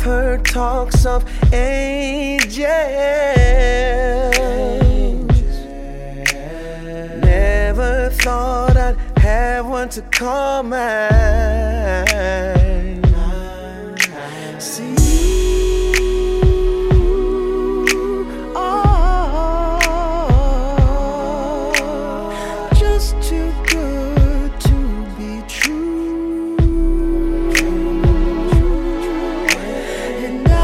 heard talks of angels. Never thought I'd have one to call mine. See, you are just too